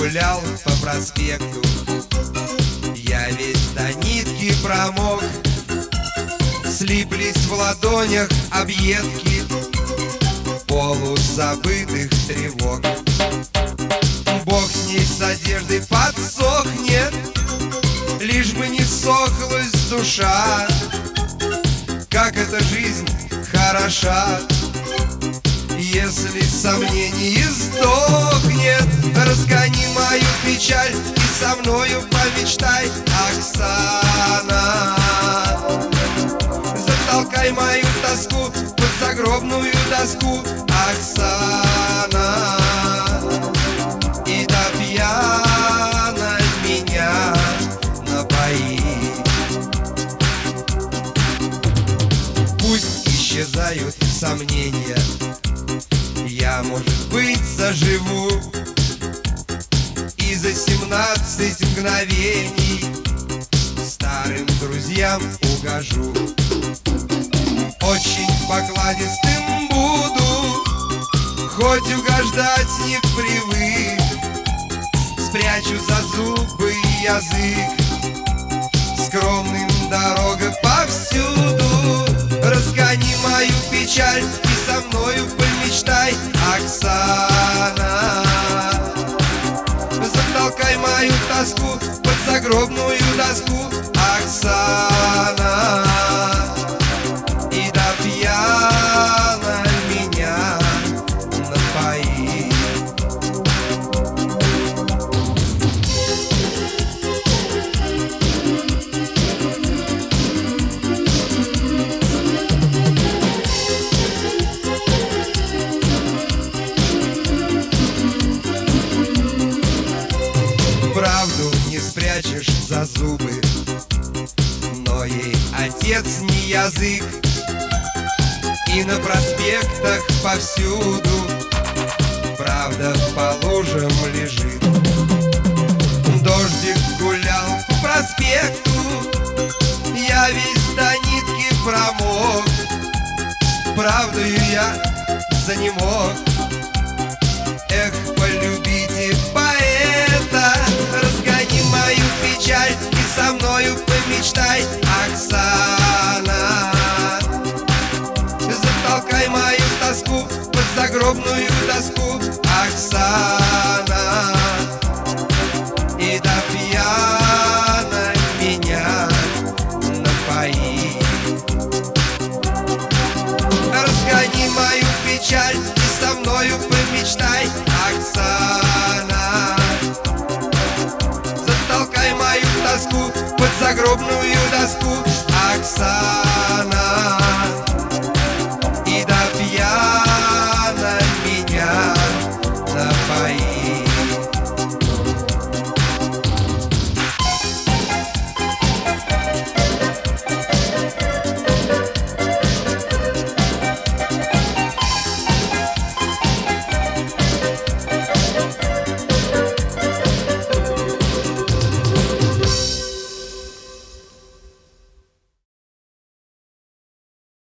гулял по проспекту, я весь до нитки промок. Слиплись в ладонях объедки полузабытых тревог. Бог с ней с одеждой подсохнет, лишь бы не сохлась душа. Как эта жизнь хороша, если сомнений сдохнет. Разгони мою печаль и со мною помечтай, Оксана. Затолкай мою тоску под загробную доску, Оксана. И до пьяна меня напои. Пусть исчезают сомнения, я, может быть, заживу и за 17 мгновений старым друзьям угожу. Очень покладистым буду, хоть угождать не привык. Спрячу за зубы язык, скромным дорога повсюду. Разгони мою печаль и со мною помечтай, Оксана. Затолкай мою тоску под загробную доску, Оксана. И до пьяна меня напои. Правду не спрячешь за зубы, но ей отец не язык. И на проспектах повсюду правда по лужам лежит. Дождик гулял по проспекту, я весь до нитки промок. Правдою я занемог. Эх, полюбите поэта, разгони мою печаль и со мною помечтай, Оксана. Затолкай мою тоску под загробную доску, Оксана. И до пьяна меня напои. Разгони мою печаль и со мною помечтай, Оксана. Затолкай мою тоску под загробную доску, Оксана.